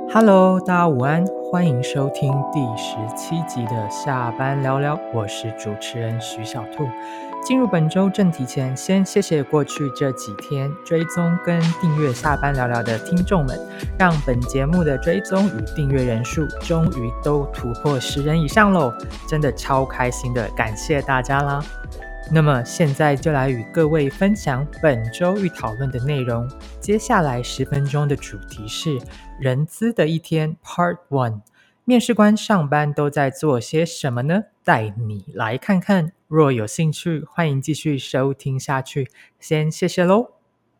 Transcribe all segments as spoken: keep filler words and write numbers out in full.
Hello，大家午安，欢迎收听第十七集的下班聊聊，我是主持人徐小兔。进入本周正题前，先谢谢过去这几天追踪跟订阅下班聊聊的听众们，让本节目的追踪与订阅人数终于都突破十人以上咯，真的超开心的，感谢大家啦。那么现在就来与各位分享本周欲讨论的内容。接下来十分钟的主题是人资的一天 Part 一， 面试官上班都在做些什么呢？带你来看看，若有兴趣欢迎继续收听下去，先谢谢咯。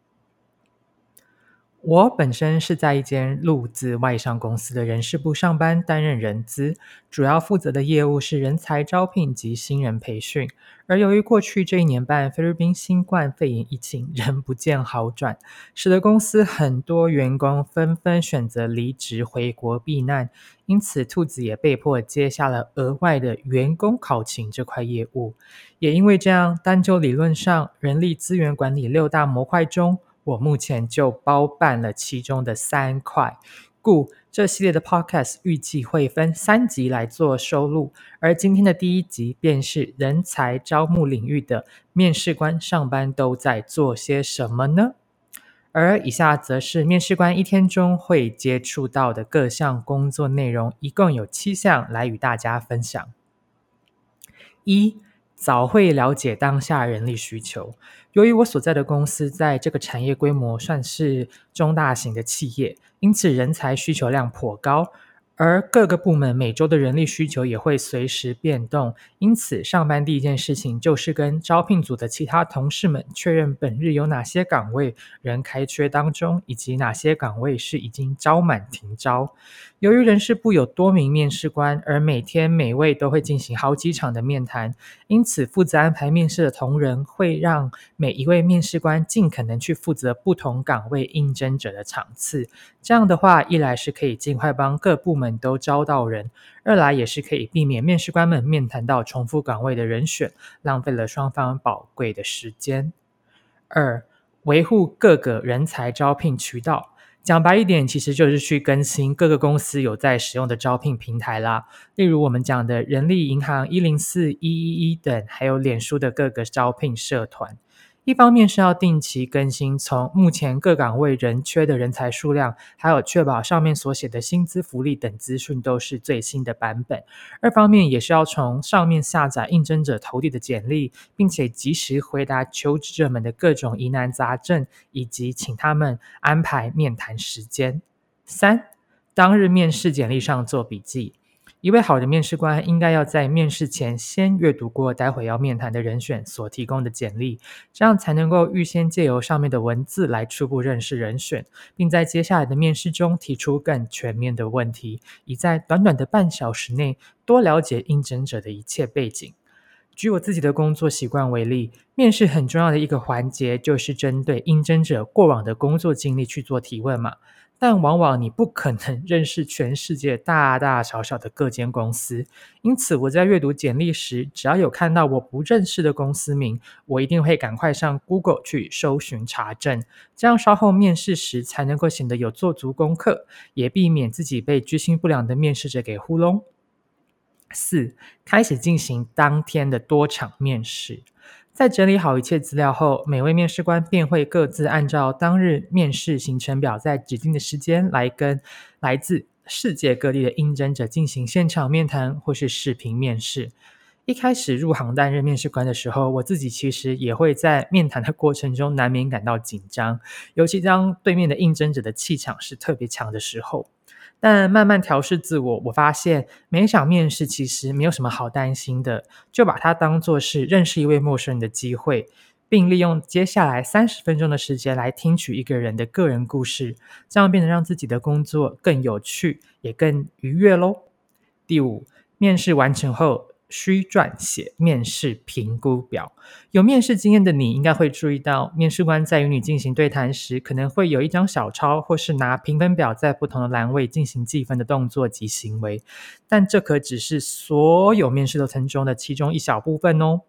我本身是在一间陆资外商公司的人事部上班，担任人资，主要负责的业务是人才招聘及新人培训。而由于过去这一年半菲律宾新冠肺炎疫情仍不见好转，使得公司很多员工纷纷选择离职回国避难，因此兔子也被迫接下了额外的员工考勤这块业务。也因为这样，单就理论上人力资源管理六大模块中，我目前就包办了其中的三块，故这系列的 podcast 预计会分三集来做收录，而今天的第一集便是人才招募领域的面试官上班都在做些什么呢？而以下则是面试官一天中会接触到的各项工作内容，一共有七项来与大家分享。一、早会了解当下人力需求。由于我所在的公司在这个产业规模算是中大型的企业，因此人才需求量颇高，而各个部门每周的人力需求也会随时变动，因此上班第一件事情就是跟招聘组的其他同事们确认本日有哪些岗位仍开缺当中，以及哪些岗位是已经招满停招。由于人事部有多名面试官，而每天每位都会进行好几场的面谈，因此负责安排面试的同仁会让每一位面试官尽可能去负责不同岗位应征者的场次。这样的话，一来是可以尽快帮各部门都招到人，二来也是可以避免面试官们面谈到重复岗位的人选，浪费了双方宝贵的时间。二、维护各个人才招聘渠道。讲白一点，其实就是去更新各个公司有在使用的招聘平台啦，例如我们讲的人力银行一零四、一一一等，还有脸书的各个招聘社团。一方面是要定期更新从目前各岗位人缺的人才数量，还有确保上面所写的薪资福利等资讯都是最新的版本。二方面也是要从上面下载应征者投递的简历，并且及时回答求职者们的各种疑难杂症，以及请他们安排面谈时间。三、当日面试简历上做笔记。一位好的面试官应该要在面试前先阅读过待会要面谈的人选所提供的简历，这样才能够预先借由上面的文字来初步认识人选，并在接下来的面试中提出更全面的问题，以在短短的半小时内多了解应征者的一切背景。举我自己的工作习惯为例，面试很重要的一个环节就是针对应征者过往的工作经历去做提问嘛，但往往你不可能认识全世界大大小小的各间公司，因此我在阅读简历时，只要有看到我不认识的公司名，我一定会赶快上 Google 去搜寻查证，这样稍后面试时才能够显得有做足功课，也避免自己被居心不良的面试者给糊弄。四、开始进行当天的多场面试。在整理好一切资料后，每位面试官便会各自按照当日面试行程表，在指定的时间来跟来自世界各地的应征者进行现场面谈或是视频面试。一开始入行担任面试官的时候，我自己其实也会在面谈的过程中难免感到紧张，尤其当对面的应征者的气场是特别强的时候。但慢慢调试自我，我发现每一场面试其实没有什么好担心的，就把它当作是认识一位陌生人的机会，并利用接下来三十分钟的时间来听取一个人的个人故事，这样变得让自己的工作更有趣，也更愉悦咯。第五，面试完成后需撰写面试评估表。有面试经验的你应该会注意到，面试官在与你进行对谈时，可能会有一张小抄，或是拿评分表在不同的栏位进行计分的动作及行为，但这可只是所有面试流程中的其中一小部分哦。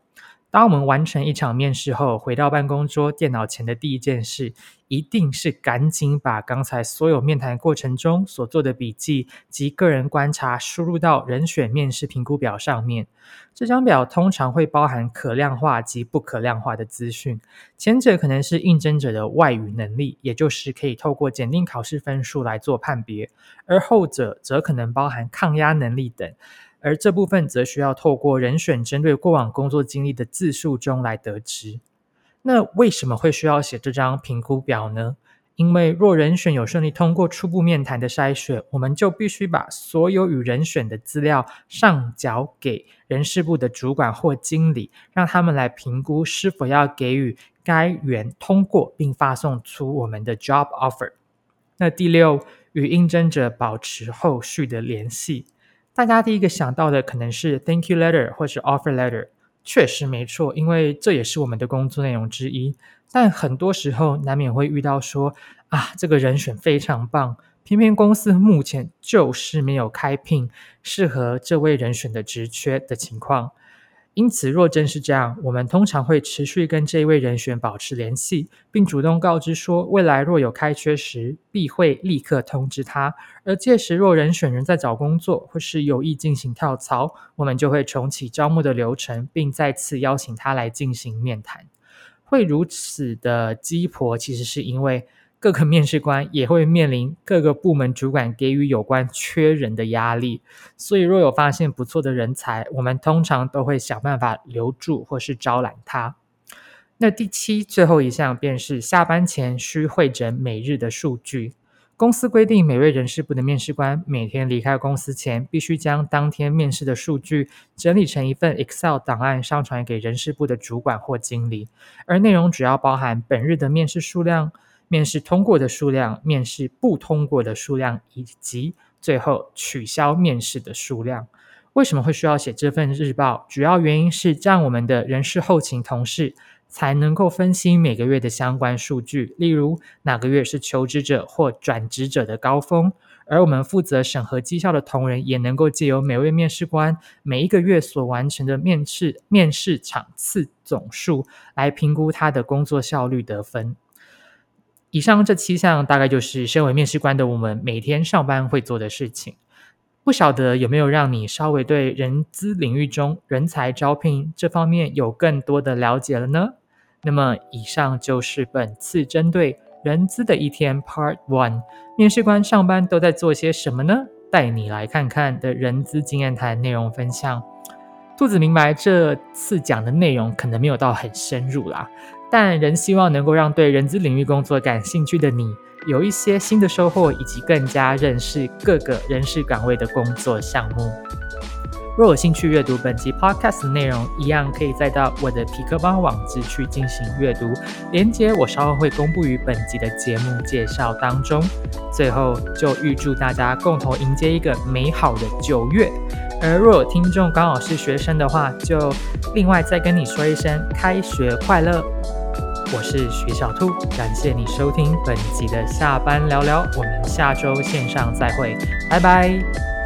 当我们完成一场面试后，回到办公桌电脑前的第一件事，一定是赶紧把刚才所有面谈过程中所做的笔记及个人观察输入到人选面试评估表上面。这张表通常会包含可量化及不可量化的资讯，前者可能是应征者的外语能力，也就是可以透过检定考试分数来做判别，而后者则可能包含抗压能力等，而这部分则需要透过人选针对过往工作经历的自述中来得知。那为什么会需要写这张评估表呢？因为若人选有顺利通过初步面谈的筛选，我们就必须把所有与人选的资料上缴给人事部的主管或经理，让他们来评估是否要给予该员通过，并发送出我们的 job offer。 那第六，与应征者保持后续的联系。大家第一个想到的可能是 thank you letter 或是 offer letter， 确实没错，因为这也是我们的工作内容之一。但很多时候难免会遇到说啊，这个人选非常棒，偏偏公司目前就是没有开聘适合这位人选的职缺的情况。因此若正是这样，我们通常会持续跟这位人选保持联系，并主动告知说未来若有开缺时必会立刻通知他，而届时若人选人在找工作或是有意进行跳槽，我们就会重启招募的流程，并再次邀请他来进行面谈。会如此的鸡婆，其实是因为各个面试官也会面临各个部门主管给予有关缺人的压力，所以若有发现不错的人才，我们通常都会想办法留住或是招揽他。那第七，最后一项便是下班前需汇整每日的数据。公司规定每位人事部的面试官每天离开公司前，必须将当天面试的数据整理成一份 Excel 档案上传给人事部的主管或经理，而内容主要包含本日的面试数量、面试通过的数量、面试不通过的数量，以及最后取消面试的数量。为什么会需要写这份日报？主要原因是这样我们的人事后勤同事才能够分析每个月的相关数据，例如哪个月是求职者或转职者的高峰，而我们负责审核绩效的同仁也能够借由每位面试官每一个月所完成的面试面试场次总数来评估他的工作效率得分。以上这七项大概就是身为面试官的我们每天上班会做的事情。不晓得有没有让你稍微对人资领域中人才招聘这方面有更多的了解了呢？那么以上就是本次针对人资的一天 Part 一， 面试官上班都在做些什么呢？带你来看看的人资经验谈内容分享。兔子明白这次讲的内容可能没有到很深入啦，但仍希望能够让对人资领域工作感兴趣的你有一些新的收获，以及更加认识各个人事岗位的工作项目。若有兴趣阅读本集 podcast 的内容，一样可以再到我的痞客邦网址去进行阅读，连结我稍后会公布于本集的节目介绍当中。最后就预祝大家共同迎接一个美好的九月，而若有听众刚好是学生的话，就另外再跟你说一声开学快乐。我是徐小兔，感谢你收听本集的下班聊聊，我们下周线上再会，拜拜。